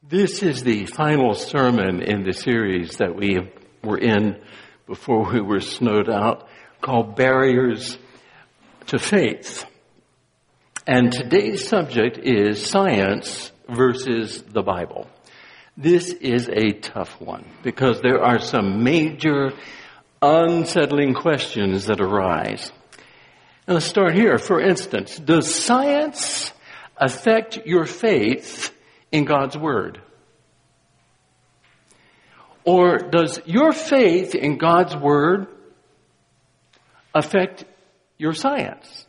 This is the final sermon in the series that we were in before we were snowed out, called Barriers to Faith. And today's subject is science versus the Bible. This is a tough one because there are some major unsettling questions that arise. And let's start here. For instance, does science affect your faith in God's Word? Or does your faith in God's Word affect your science?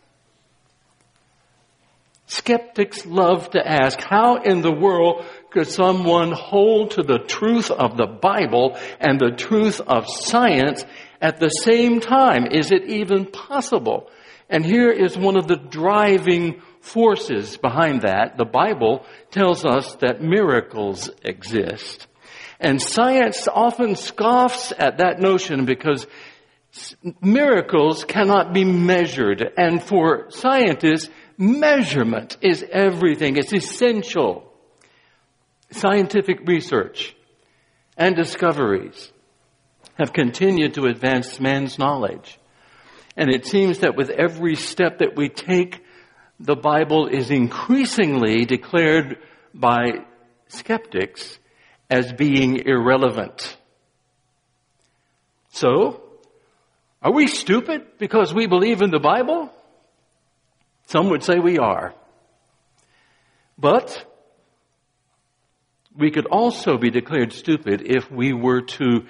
Skeptics love to ask, how in the world could someone hold to the truth of the Bible and the truth of science at the same time? Is it even possible? And here is one of the driving forces behind that. The Bible tells us that miracles exist. And science often scoffs at that notion because miracles cannot be measured. And for scientists, measurement is everything. It's essential. Scientific research and discoveries have continued to advance man's knowledge. And it seems that with every step that we take, the Bible is increasingly declared by skeptics as being irrelevant. So, are we stupid because we believe in the Bible? Some would say we are. But we could also be declared stupid if we were to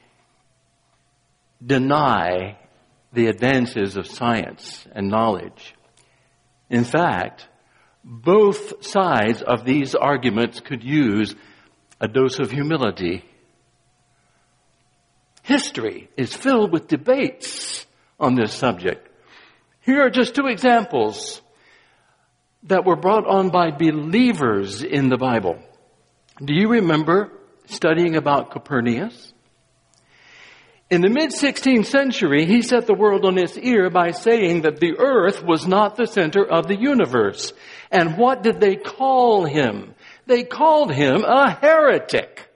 deny the advances of science and knowledge. In fact, both sides of these arguments could use a dose of humility. History is filled with debates on this subject. Here are just two examples that were brought on by believers in the Bible. Do you remember studying about Copernicus? In the mid-16th century, he set the world on its ear by saying that the earth was not the center of the universe. And what did they call him? They called him a heretic.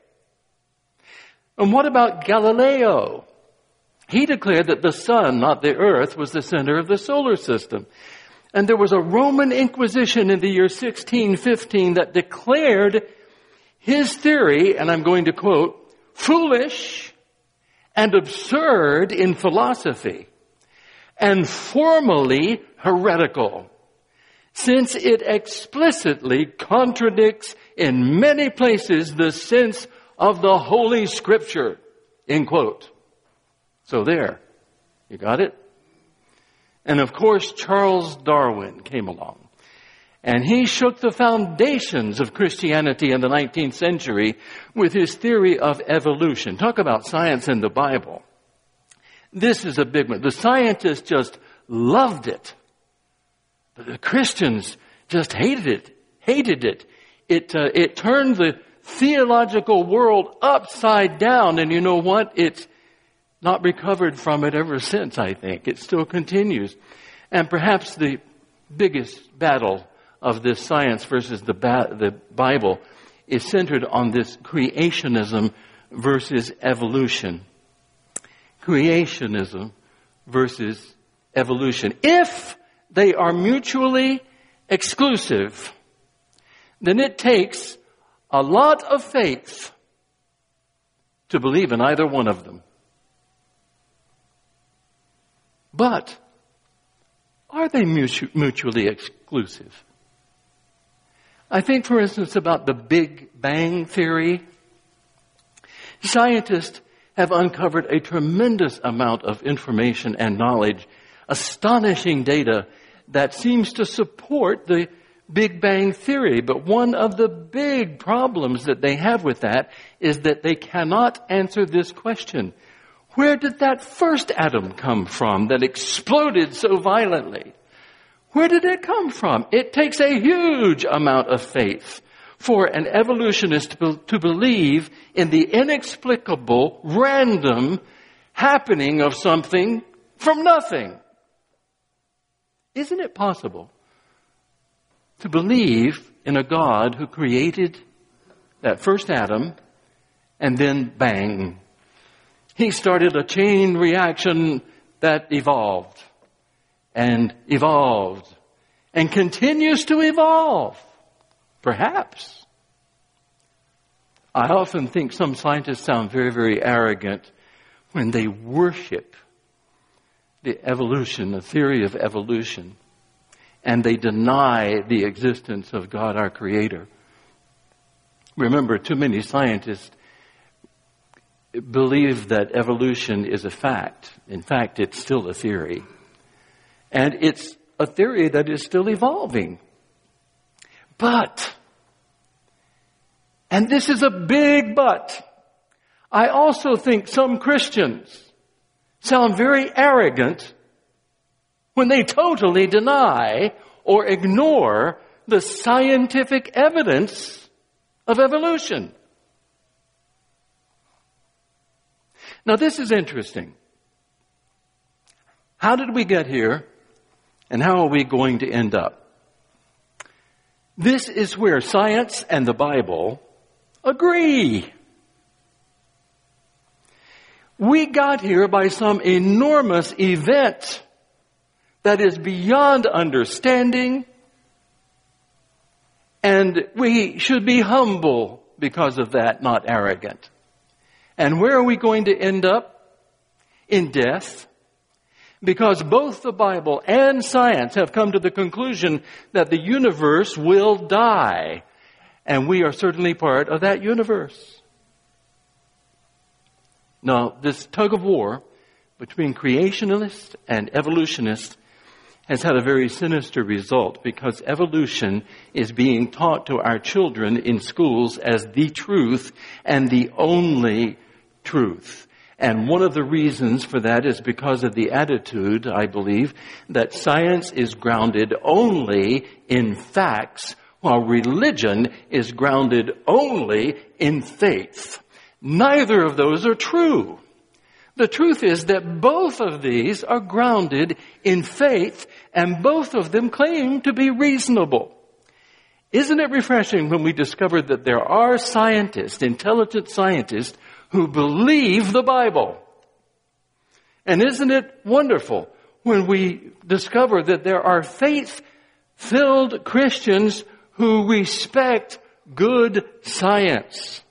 And what about Galileo? He declared that the sun, not the earth, was the center of the solar system. And there was a Roman Inquisition in the year 1615 that declared his theory, and I'm going to quote, foolish and absurd in philosophy, and formally heretical, since it explicitly contradicts in many places the sense of the Holy Scripture, end quote. So there, you got it? And of course, Charles Darwin came along. And he shook the foundations of Christianity in the 19th century with his theory of evolution. Talk about science in the Bible. This is a big one. The scientists just loved it. But the Christians just hated it. It turned the theological world upside down. And you know what? It's not recovered from it ever since, I think. It still continues. And perhaps the biggest battle of this science versus the Bible is centered on this creationism versus evolution. Creationism versus evolution. If they are mutually exclusive, then it takes a lot of faith to believe in either one of them. But are they mutually exclusive? I think, for instance, about the Big Bang Theory. Scientists have uncovered a tremendous amount of information and knowledge, astonishing data that seems to support the Big Bang Theory. But one of the big problems that they have with that is that they cannot answer this question. Where did that first atom come from that exploded so violently? Where did it come from? It takes a huge amount of faith for an evolutionist to believe in the inexplicable, random happening of something from nothing. Isn't it possible to believe in a God who created that first atom, and then bang. He started a chain reaction that evolved and evolved and continues to evolve. Perhaps. I often think some scientists sound very, very arrogant when they worship the evolution, the theory of evolution, and they deny the existence of God, our Creator. Remember, too many scientists believe that evolution is a fact. In fact, it's still a theory. And it's a theory that is still evolving. But, and this is a big but, I also think some Christians sound very arrogant when they totally deny or ignore the scientific evidence of evolution. Now, this is interesting. How did we get here, and how are we going to end up? This is where science and the Bible agree. We got here by some enormous event that is beyond understanding, and we should be humble because of that, not arrogant. And where are we going to end up? In death. Because both the Bible and science have come to the conclusion that the universe will die. And we are certainly part of that universe. Now, this tug of war between creationists and evolutionists has had a very sinister result, because evolution is being taught to our children in schools as the truth and the only truth. And one of the reasons for that is because of the attitude, I believe, that science is grounded only in facts, while religion is grounded only in faith. Neither of those are true. The truth is that both of these are grounded in faith, and both of them claim to be reasonable. Isn't it refreshing when we discover that there are scientists, intelligent scientists, who believe the Bible? And isn't it wonderful when we discover that there are faith-filled Christians who respect good science?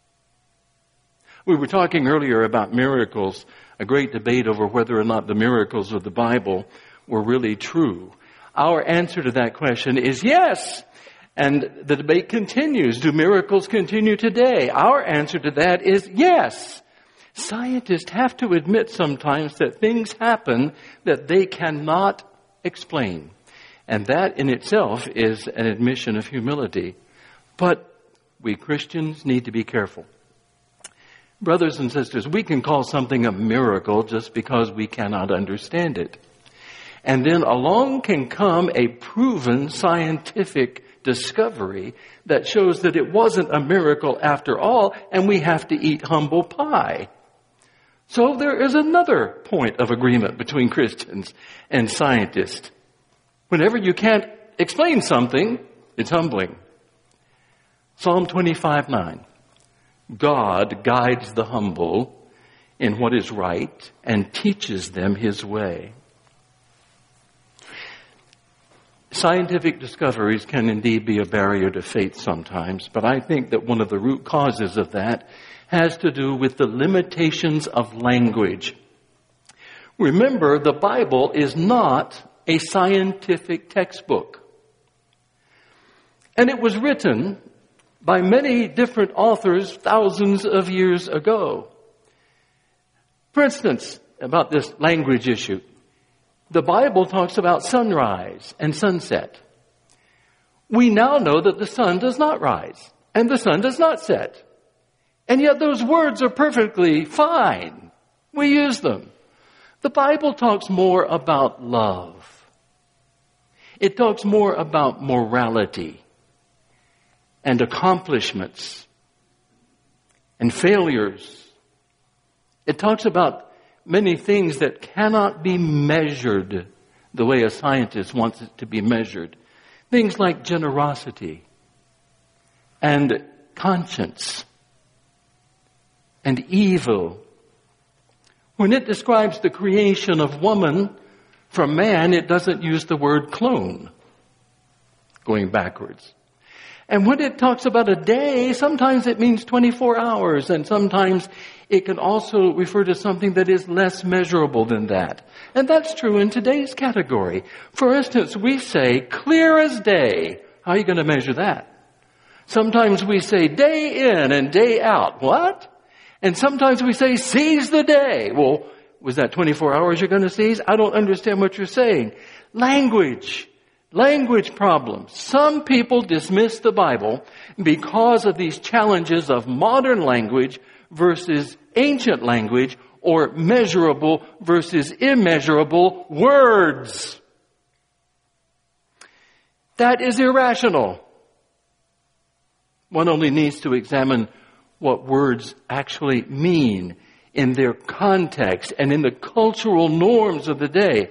We were talking earlier about miracles, a great debate over whether or not the miracles of the Bible were really true. Our answer to that question is yes. And the debate continues. Do miracles continue today? Our answer to that is yes. Scientists have to admit sometimes that things happen that they cannot explain. And that in itself is an admission of humility. But we Christians need to be careful. Brothers and sisters, we can call something a miracle just because we cannot understand it. And then along can come a proven scientific discovery that shows that it wasn't a miracle after all, and we have to eat humble pie. So there is another point of agreement between Christians and scientists. Whenever you can't explain something, it's humbling. Psalm 25:9. God guides the humble in what is right and teaches them his way. Scientific discoveries can indeed be a barrier to faith sometimes, but I think that one of the root causes of that has to do with the limitations of language. Remember, the Bible is not a scientific textbook. And it was written by many different authors thousands of years ago. For instance, about this language issue, the Bible talks about sunrise and sunset. We now know that the sun does not rise and the sun does not set. And yet those words are perfectly fine. We use them. The Bible talks more about love. It talks more about morality and accomplishments and failures. It talks about many things that cannot be measured the way a scientist wants it to be measured. Things like generosity and conscience and evil. When it describes the creation of woman from man, it doesn't use the word clone, going backwards. And when it talks about a day, sometimes it means 24 hours, and sometimes it can also refer to something that is less measurable than that. And that's true in today's category. For instance, we say clear as day. How are you going to measure that? Sometimes we say day in and day out. What? And sometimes we say seize the day. Well, was that 24 hours you're going to seize? I don't understand what you're saying. Language problems. Some people dismiss the Bible because of these challenges of modern language versus ancient language, or measurable versus immeasurable words. That is irrational. One only needs to examine what words actually mean in their context and in the cultural norms of the day.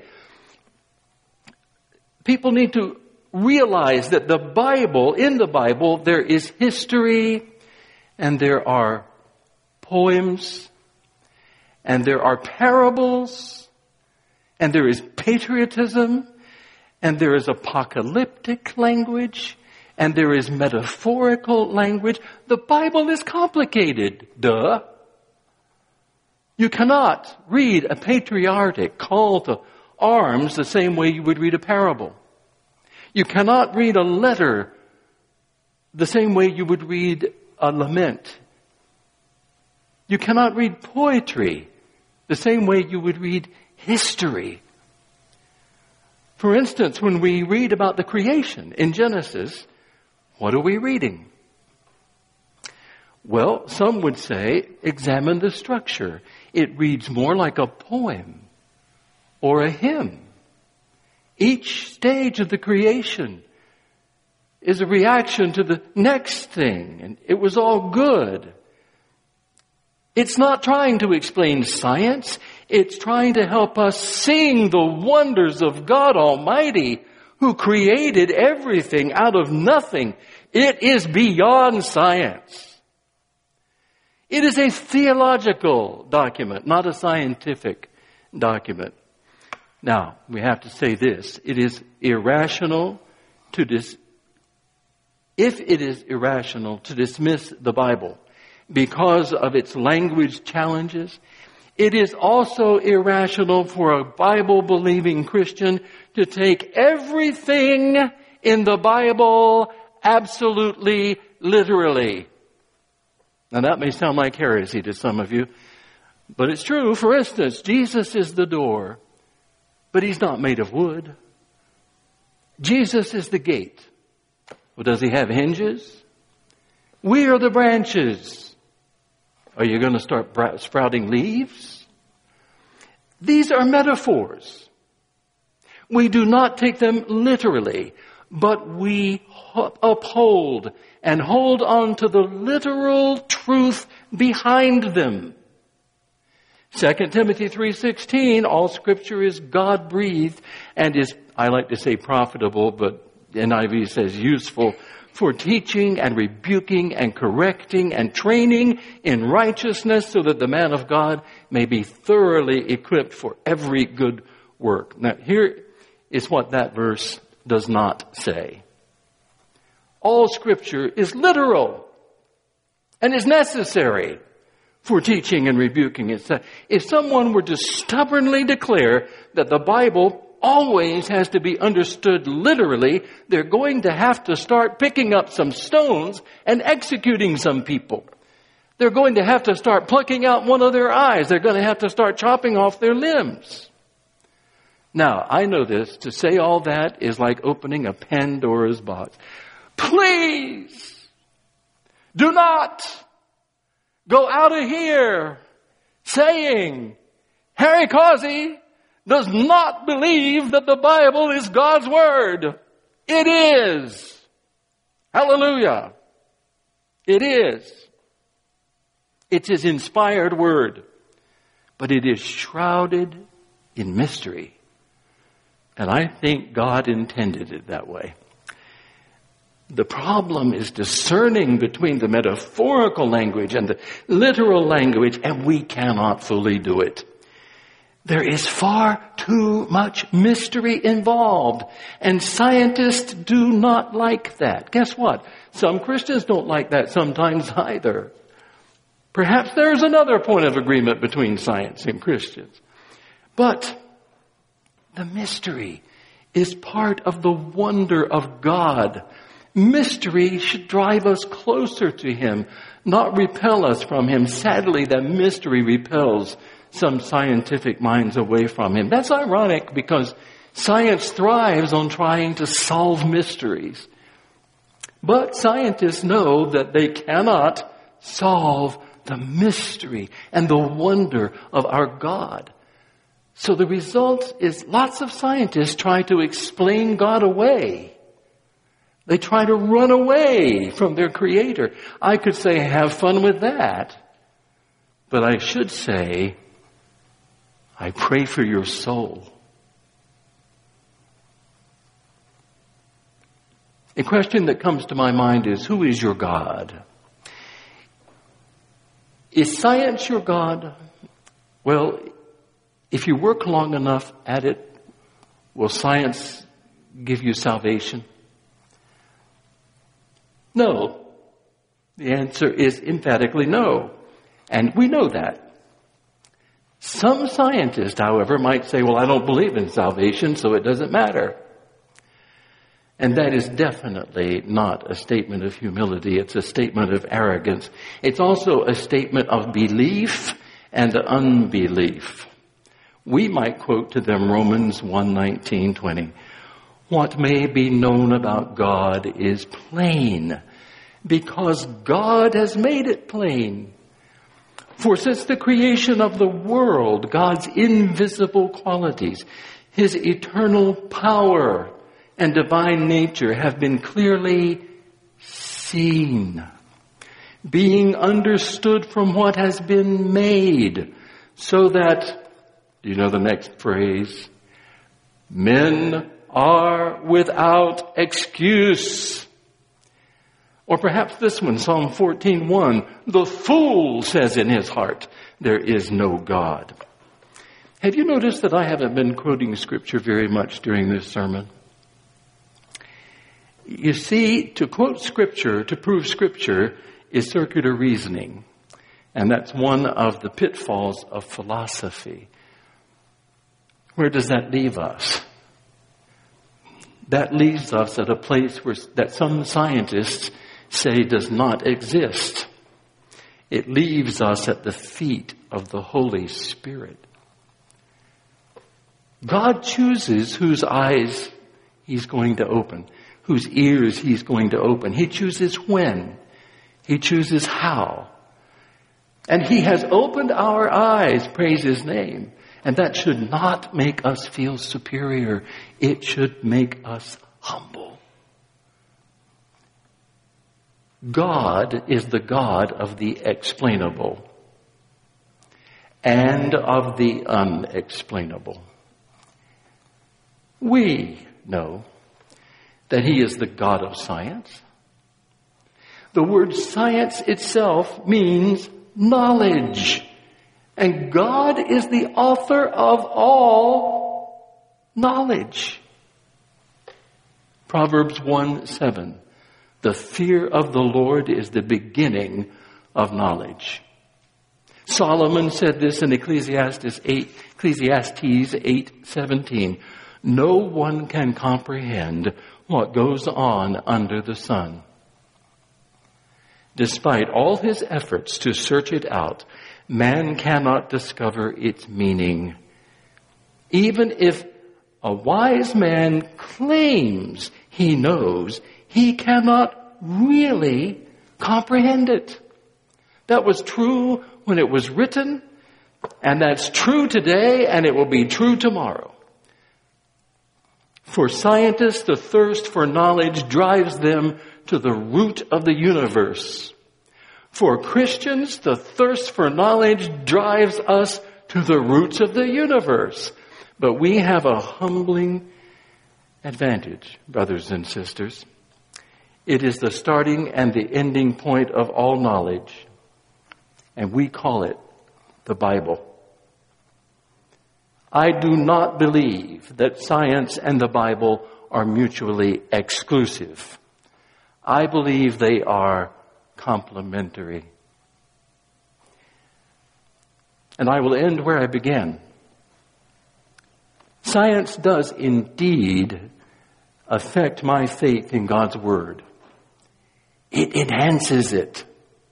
People need to realize that in the Bible, there is history, and there are poems, and there are parables, and there is patriotism, and there is apocalyptic language, and there is metaphorical language. The Bible is complicated, duh. You cannot read a patriotic call to arms the same way you would read a parable. You cannot read a letter the same way you would read a lament. You cannot read poetry the same way you would read history. For instance, when we read about the creation in Genesis, what are we reading? Well, some would say, examine the structure. It reads more like a poem or a hymn. Each stage of the creation is a reaction to the next thing, and it was all good. It's not trying to explain science. It's trying to help us sing the wonders of God Almighty, who created everything out of nothing. It is beyond science. It is a theological document, not a scientific document. Now, we have to say this. It is irrational if it is irrational to dismiss the Bible because of its language challenges, it is also irrational for a Bible-believing Christian to take everything in the Bible absolutely literally. Now that may sound like heresy to some of you, but it's true. For instance, Jesus is the door, but he's not made of wood. Jesus is the gate. Well, does he have hinges? We are the branches. Are you going to start sprouting leaves? These are metaphors. We do not take them literally, but we uphold and hold on to the literal truth behind them. 2 Timothy 3:16, all Scripture is God-breathed and is, I like to say profitable, but NIV says useful, for teaching and rebuking and correcting and training in righteousness, so that the man of God may be thoroughly equipped for every good work. Now, here is what that verse does not say. All Scripture is literal and is necessary for teaching and rebuking. If someone were to stubbornly declare that the Bible always has to be understood literally, they're going to have to start picking up some stones and executing some people. They're going to have to start plucking out one of their eyes. They're going to have to start chopping off their limbs. Now, I know this. To say all that is like opening a Pandora's box. Please do not go out of here saying, Harry Causey does not believe that the Bible is God's Word. It is. Hallelujah. It is. It's His inspired Word. But it is shrouded in mystery. And I think God intended it that way. The problem is discerning between the metaphorical language and the literal language, and we cannot fully do it. There is far too much mystery involved, and scientists do not like that. Guess what? Some Christians don't like that sometimes either. Perhaps there's another point of agreement between science and Christians. But the mystery is part of the wonder of God. Mystery should drive us closer to Him, not repel us from Him. Sadly, that mystery repels some scientific minds away from Him. That's ironic because science thrives on trying to solve mysteries. But scientists know that they cannot solve the mystery and the wonder of our God. So the result is lots of scientists try to explain God away. They try to run away from their Creator. I could say, have fun with that. But I should say, I pray for your soul. A question that comes to my mind is, who is your God? Is science your God? Well, if you work long enough at it, will science give you salvation? No. The answer is emphatically no. And we know that. Some scientists, however, might say, well, I don't believe in salvation, so it doesn't matter. And that is definitely not a statement of humility. It's a statement of arrogance. It's also a statement of belief and unbelief. We might quote to them Romans 1:19-20. What may be known about God is plain, because God has made it plain. For since the creation of the world, God's invisible qualities, His eternal power and divine nature have been clearly seen, being understood from what has been made, so that, do you know the next phrase? Men are without excuse. Or perhaps this one, Psalm 14:1, the fool says in his heart, there is no God. Have you noticed that I haven't been quoting Scripture very much during this sermon? You see, to quote Scripture, to prove Scripture, is circular reasoning. And that's one of the pitfalls of philosophy. Where does that leave us? That leaves us at a place that some scientists say does not exist. It leaves us at the feet of the Holy Spirit. God chooses whose eyes He's going to open, whose ears He's going to open. He chooses when. He chooses how. And He has opened our eyes, praise His name. And that should not make us feel superior. It should make us humble. God is the God of the explainable and of the unexplainable. We know that He is the God of science. The word science itself means knowledge. And God is the author of all knowledge. Proverbs 1:7. The fear of the Lord is the beginning of knowledge. Solomon said this in Ecclesiastes 8:17. No one can comprehend what goes on under the sun. Despite all his efforts to search it out, man cannot discover its meaning. Even if a wise man claims he knows, he cannot really comprehend it. That was true when it was written, and that's true today, and it will be true tomorrow. For scientists, the thirst for knowledge drives them to the root of the universe. For Christians, the thirst for knowledge drives us to the roots of the universe. But we have a humbling advantage, brothers and sisters. It is the starting and the ending point of all knowledge. And we call it the Bible. I do not believe that science and the Bible are mutually exclusive. I believe they are complementary. And I will end where I began. Science does indeed affect my faith in God's Word. It enhances it.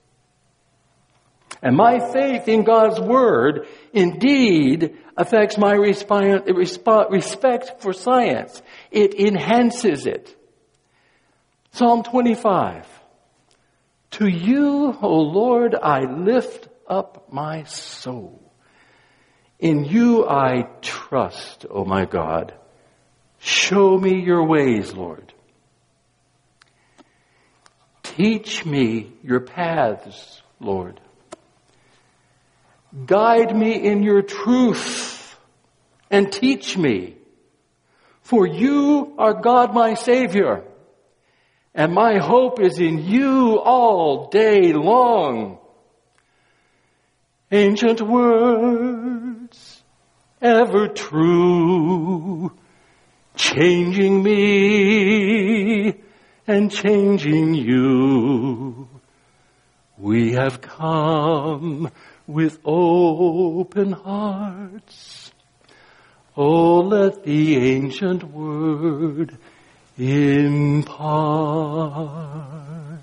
And my faith in God's Word indeed affects my respect for science. It enhances it. Psalm 25. To you, O Lord, I lift up my soul. In you I trust, O my God. Show me your ways, Lord. Teach me your paths, Lord. Guide me in your truth and teach me. For you are God my Savior, and my hope is in you all day long. Ancient words, ever true, changing me and changing you. We have come with open hearts. Oh, let the ancient word impart.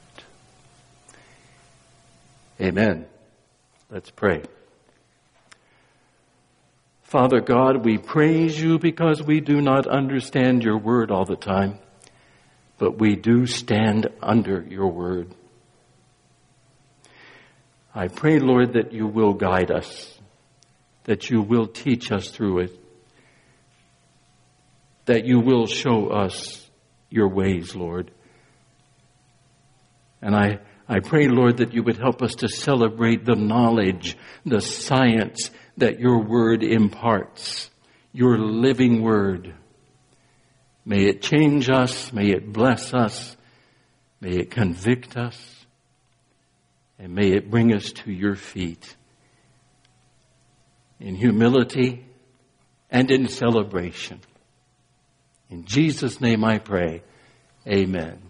Amen. Let's pray. Father God, we praise you because we do not understand your word all the time, but we do stand under your word. I pray, Lord, that you will guide us, that you will teach us through it, that you will show us your ways, Lord. And I pray, Lord, that you would help us to celebrate the knowledge, the science that your word imparts, your living word. May it change us, may it bless us, may it convict us, and may it bring us to your feet in humility and in celebration. In Jesus' name I pray. Amen.